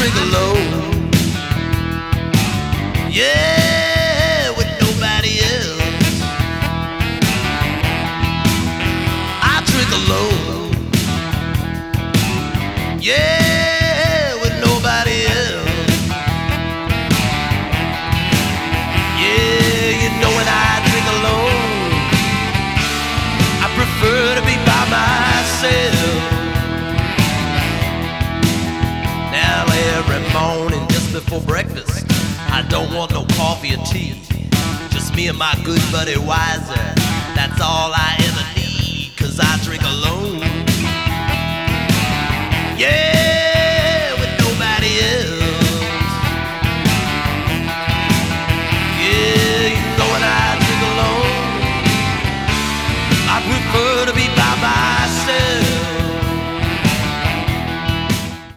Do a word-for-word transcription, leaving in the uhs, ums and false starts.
drink alone. Yeah, with nobody else. I drink alone. Yeah, with nobody else. Yeah, you know when I drink alone, I prefer to be by myself. Now every morning just before breakfast, I don't want no coffee or tea. Just me and my good buddy Wiser, that's all I ever